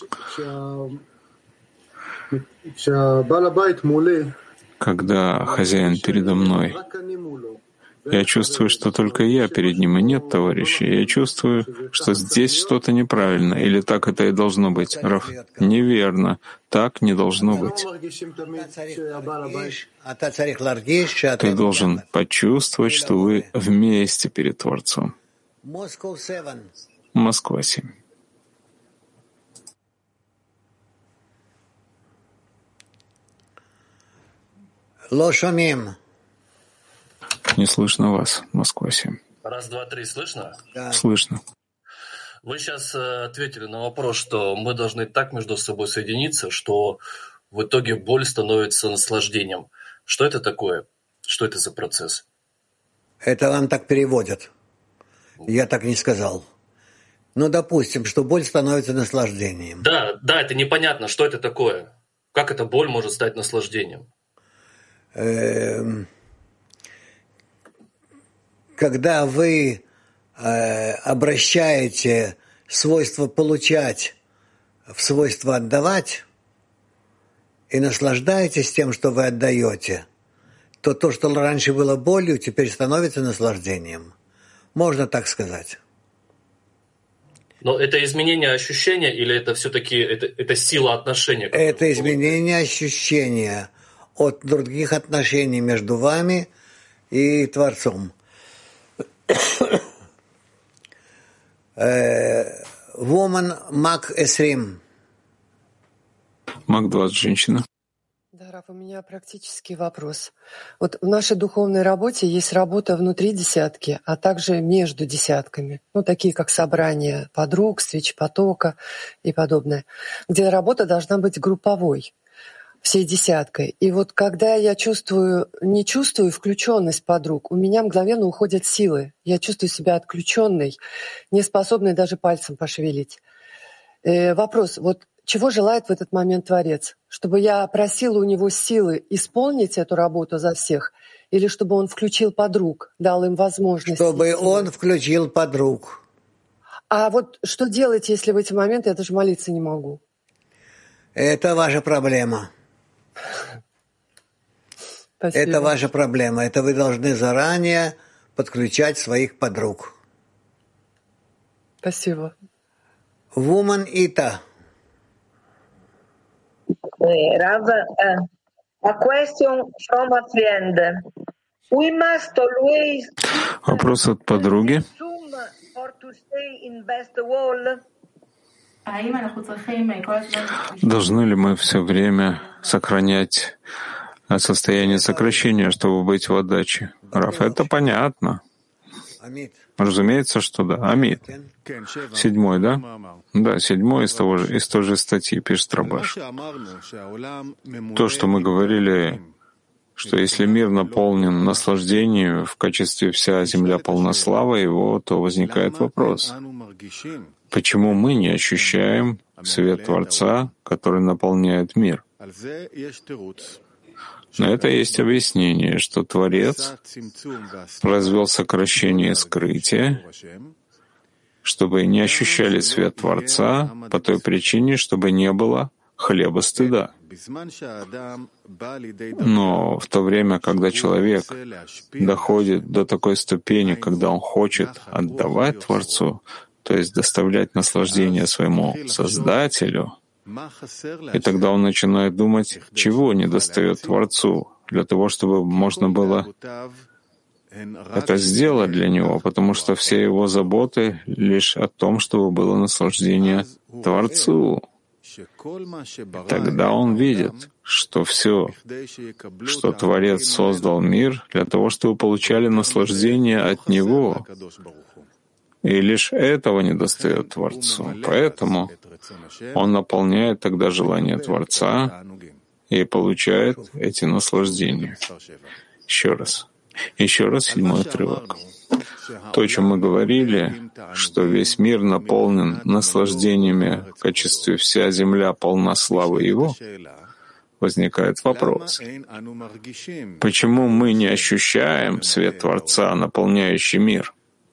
Когда хозяин передо мной, я чувствую, что только я перед ним, и нет товарища. Я чувствую, что здесь что-то неправильно, или так это и должно быть. Раф, неверно. Так не должно быть. Ты должен почувствовать, что вы вместе перед Творцом. Москва, семь. Не слышно вас, Москва, семь. Раз, два, три, слышно? Да. Слышно. Вы сейчас ответили на вопрос, что мы должны так между собой соединиться, что в итоге боль становится наслаждением. Что это такое? Что это за процесс? Это вам так переводят. Я так не сказал. Ну, допустим, что боль становится наслаждением. Да, да, это непонятно, что это такое. Как эта боль может стать наслаждением? Эм... Когда вы э, обращаете свойство получать в свойство отдавать и наслаждаетесь тем, что вы отдаете, то то, что раньше было болью, теперь становится наслаждением. Можно так сказать. Но это изменение ощущения или это все-таки это, это сила отношения? Это изменение ощущения от других отношений между вами и Творцом. Woman, Мак Эсрим. Мак двадцать, женщина. Да, Раф, у меня практический вопрос. Вот в нашей духовной работе есть работа внутри десятки, а также между десятками. Ну, такие как собрания подруг, свеч потока и подобное, где работа должна быть групповой, всей десяткой. И вот когда я чувствую, не чувствую включенность подруг, у меня мгновенно уходят силы. Я чувствую себя отключенной, не способной даже пальцем пошевелить. Э, вопрос, вот чего желает в этот момент Творец? Чтобы я просила у него силы исполнить эту работу за всех, или чтобы он включил подруг, дал им возможность? Чтобы идти? Он включил подруг. А вот что делать, если в эти моменты я даже молиться не могу? Это ваша проблема. Спасибо. Это ваша проблема. Это вы должны заранее подключать своих подруг. Спасибо. Woman Ita. Rav, uh, a question from a friend. We must always Вопрос от подруги. for to stay in best wall. Должны ли мы все время сохранять состояние сокращения, чтобы быть в отдаче? Раф, это понятно. Разумеется, что да. Амид. Седьмой, да? Да, седьмой из, того же, из той же статьи пишет Рабаш. То, что мы говорили, что если мир наполнен наслаждением в качестве вся земля полна славы его, то возникает вопрос. Почему мы не ощущаем свет Творца, который наполняет мир? На это есть объяснение, что Творец произвел сокращение и скрытие, чтобы не ощущали свет Творца по той причине, чтобы не было хлеба стыда. Но в то время, когда человек доходит до такой ступени, когда он хочет отдавать Творцу, то есть доставлять наслаждение своему Создателю, и тогда он начинает думать, чего недостает Творцу, для того, чтобы можно было это сделать для него, потому что все его заботы лишь о том, чтобы было наслаждение Творцу. Тогда он видит, что все, что Творец создал мир для того, чтобы получали наслаждение от Него. И лишь этого недостает Творцу. Поэтому он наполняет тогда желание Творца и получает эти наслаждения. Еще раз. Еще раз седьмой отрывок. То, о чем мы говорили, что весь мир наполнен наслаждениями в качестве вся земля полна славы Его, возникает вопрос. Почему мы не ощущаем свет Творца, наполняющий мир?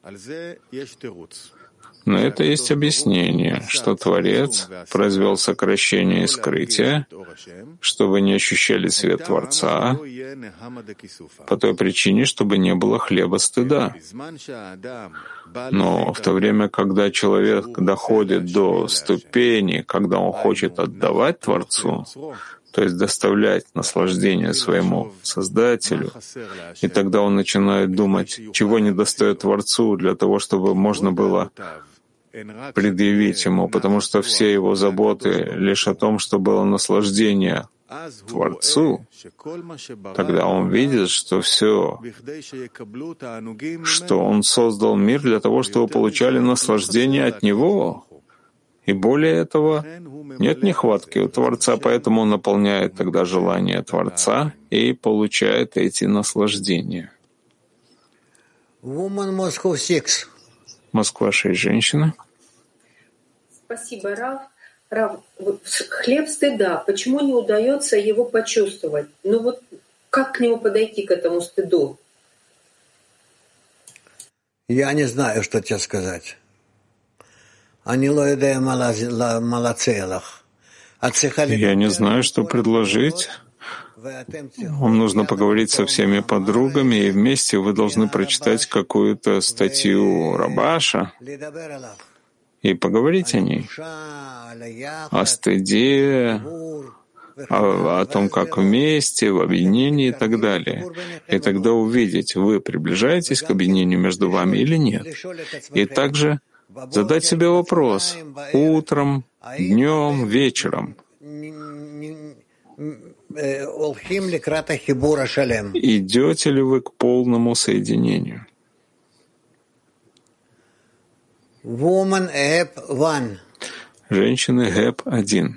Но это есть объяснение, что Творец произвел сокращение и скрытие, чтобы не ощущали свет Творца, по той причине, чтобы не было хлеба стыда. Но в то время, когда человек доходит до ступени, когда он хочет отдавать Творцу, то есть доставлять наслаждение своему Создателю, и тогда он начинает думать, чего недостает Творцу для того, чтобы можно было предъявить Ему, потому что все его заботы лишь о том, что было наслаждение Творцу, тогда он видит, что все, что он создал мир для того, чтобы получали наслаждение от Него. И более этого, нет нехватки у Творца, поэтому он наполняет тогда желание Творца и получает эти наслаждения. Москва, шесть, женщина. Спасибо, Рав. Рав, хлеб стыда, почему не удается его почувствовать? Ну вот как к нему подойти, к этому стыду? Я не знаю, что тебе сказать. Я не знаю, что предложить. Вам нужно поговорить со всеми подругами, и вместе вы должны прочитать какую-то статью Рабаша и поговорить о ней, о стыде, о, о том, как вместе, в объединении и так далее. И тогда увидеть, вы приближаетесь к объединению между вами или нет. И также задать себе вопрос утром, днем, вечером. Идете ли вы к полному соединению? Женщины гэп один.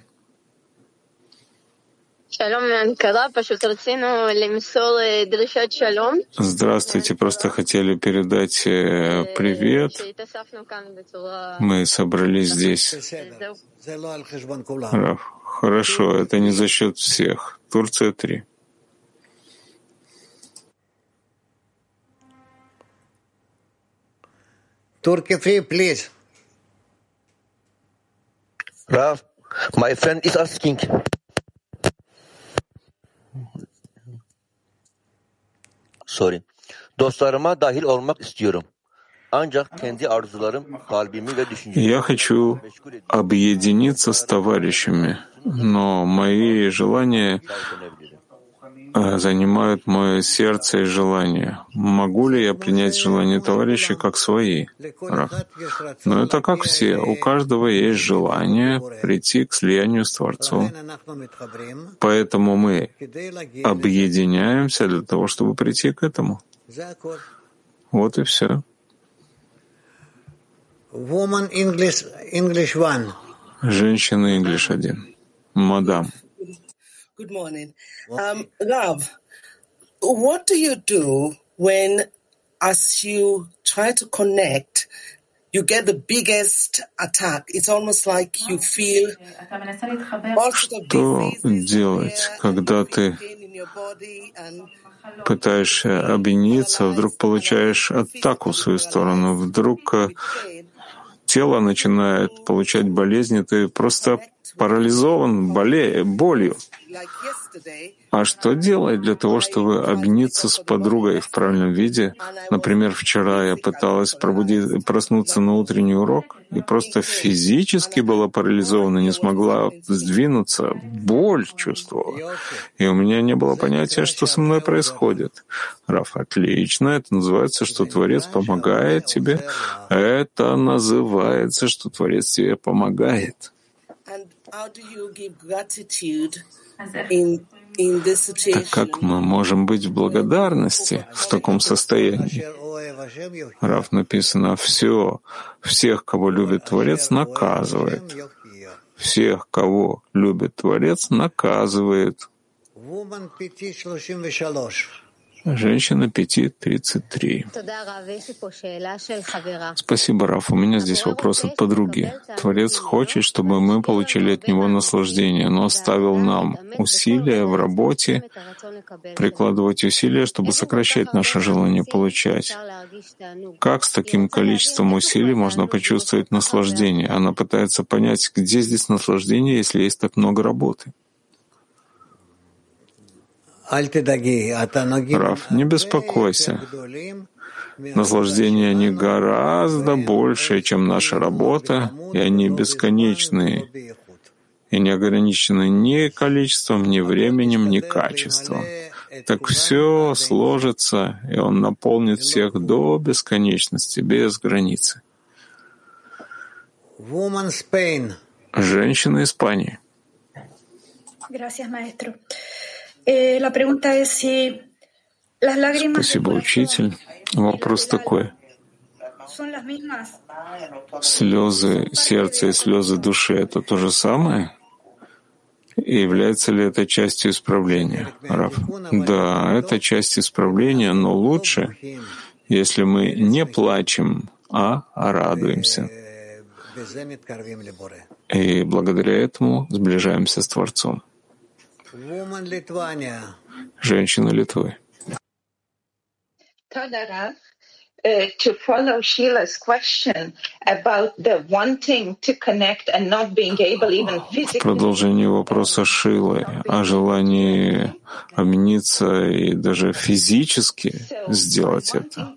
Здравствуйте, просто хотели передать привет. Мы собрались здесь. Хорошо, это не за счет всех. Турция три. Turkey free, please. Rav, my friend is asking. Sorry. Dostlarıma dahil olmak istiyorum. Ancak kendi arzularım, kalbimi ve düşüncelerimi. Я хочу объединиться с товарищами, но мои желания занимают мое сердце и желание. Могу ли я принять желания товарищей как свои? Но это как все. У каждого есть желание прийти к слиянию с Творцом. Поэтому мы объединяемся для того, чтобы прийти к этому. Вот и все. Woman English, English one. Женщина English один. Мадам. Good morning. Um, Rav, what do you do when, as you try to connect, you get the biggest attack? It's almost like you feel... Что делать, когда ты пытаешься объединиться, вдруг получаешь атаку в свою сторону, вдруг тело начинает получать болезни, ты просто парализован боле... болью. А что делать для того, чтобы объединиться с подругой в правильном виде? Например, вчера я пыталась пробудить, проснуться на утренний урок и просто физически была парализована, не смогла сдвинуться, боль чувствовала. И у меня не было понятия, что со мной происходит. Раф, отлично, это называется, что Творец помогает тебе. Это называется, что Творец тебе помогает. Так как мы можем быть в благодарности в таком состоянии? Рав, написано, все, всех, кого любит Творец, наказывает. Всех, кого любит Творец, наказывает. Женщина пяти тридцать три. Спасибо, Раф. У меня здесь вопрос от подруги. Творец хочет, чтобы мы получили от него наслаждение, но оставил нам усилия в работе, прикладывать усилия, чтобы сокращать наше желание получать. Как с таким количеством усилий можно почувствовать наслаждение? Она пытается понять, где здесь наслаждение, если есть так много работы. Раф, не беспокойся. Наслаждения они гораздо больше, чем наша работа, и они бесконечные, и не ограничены ни количеством, ни временем, ни качеством. Так все сложится, и он наполнит всех до бесконечности, без границы. Женщина Испании. Спасибо, учитель. Вопрос такой. Слезы сердца и слезы души — это то же самое? И является ли это частью исправления? Раф. Да, это часть исправления, но лучше, если мы не плачем, а радуемся. И благодаря этому сближаемся с Творцом. Женщина Литвы. Uh, to follow Sheila's question about the wanting to connect and not being able even physically. Продолжение вопроса Шилы о желании объединиться и даже физически сделать это.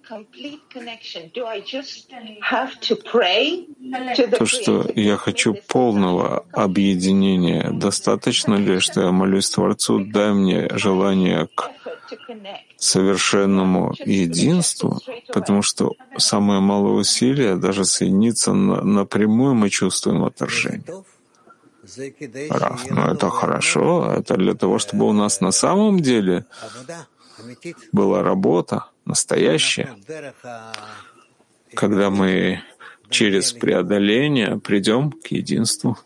То, что я хочу полного объединения, достаточно ли, что я молюсь Творцу, дай мне желание к совершенному единству, потому что самое малое усилие, даже соединиться на, напрямую, мы чувствуем отторжение. Раф, ну это хорошо, это для того, чтобы у нас на самом деле была работа настоящая, когда мы через преодоление придем к единству.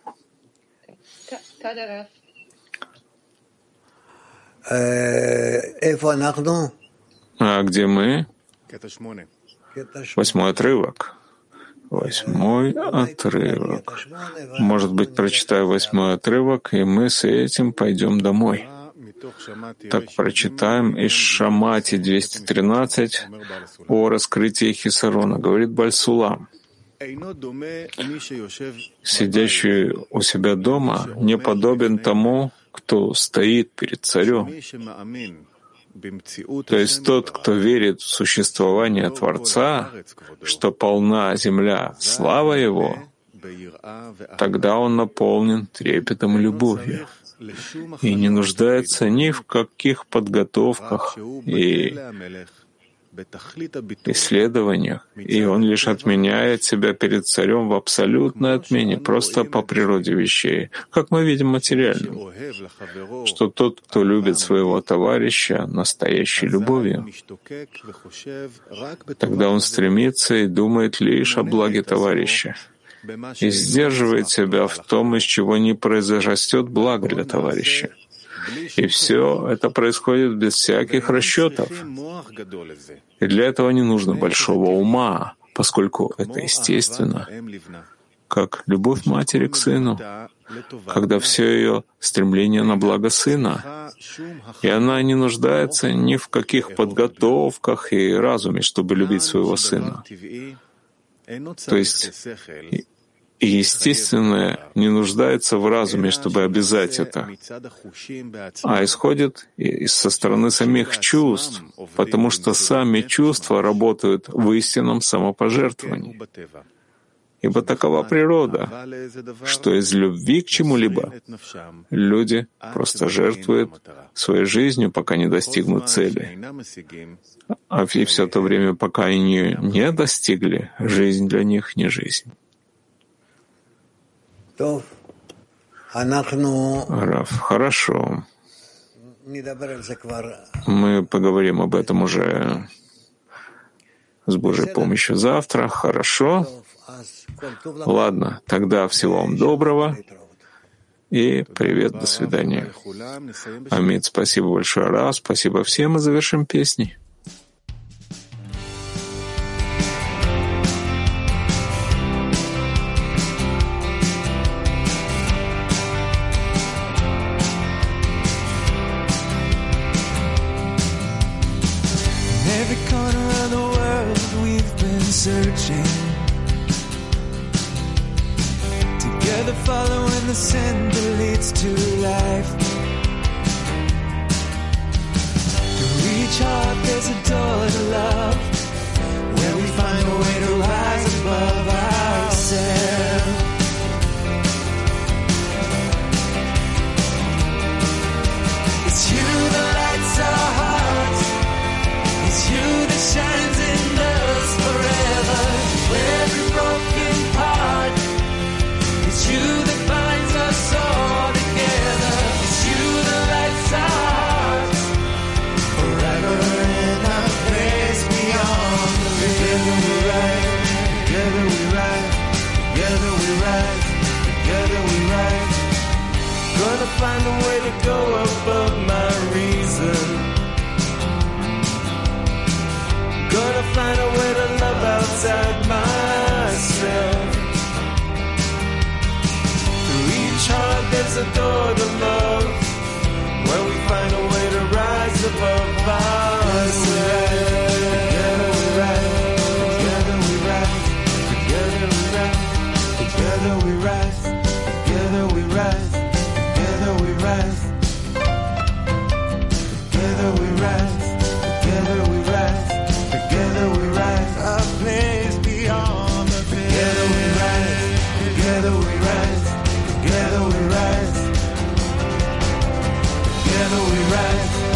А где мы? Восьмой отрывок. Восьмой отрывок. Может быть, прочитаю восьмой отрывок, и мы с этим пойдем домой. Так прочитаем из Шамати двести тринадцать о раскрытии Хисарона. Говорит Бальсулам. Сидящий у себя дома не подобен тому, кто стоит перед царем. То есть тот, кто верит в существование Творца, что полна земля слава Его, тогда он наполнен трепетом и любовью и не нуждается ни в каких подготовках и исследованиях, и он лишь отменяет себя перед царем в абсолютной отмене, просто по природе вещей, как мы видим материально, что тот, кто любит своего товарища настоящей любовью, тогда он стремится и думает лишь о благе товарища и сдерживает себя в том, из чего не произрастет благо для товарища. И все это происходит без всяких расчетов. И для этого не нужно большого ума, поскольку это естественно, как любовь матери к сыну, когда все ее стремление на благо сына, и она не нуждается ни в каких подготовках и разуме, чтобы любить своего сына. То есть И естественное не нуждается в разуме, чтобы обязать это, а исходит со стороны самих чувств, потому что сами чувства работают в истинном самопожертвовании. Ибо такова природа, что из любви к чему-либо люди просто жертвуют своей жизнью, пока не достигнут цели. А и все то время, пока они не достигли, жизнь для них не жизнь. Рав, хорошо. Мы поговорим об этом уже с Божьей помощью завтра. Хорошо. Ладно, тогда всего вам доброго и привет, до свидания. Амид, спасибо большое, Рав, спасибо всем, и завершим песней. Searching together, following the scent that leads to life. To each heart there's a door to love, where we find a way to rise above ourselves. It's you that lights our hearts, it's you that shines in us forever. Every broken part, it's you that binds us all together. It's you that lights our hearts forever in a place beyond the veil. Together we rise, together we rise, together we rise, together we rise. Gonna find a way to go above my reason. Gonna find a way to love outside myself. Through each heart there's a door to love, where we find a way to rise above ourselves. Together we rise, together we rise, together we rise, together we rise, together we rise, together we rise, together we rise, together we rise. Together we rise, a place beyond the veil. Together we rise, together we rise, together we rise, together we rise.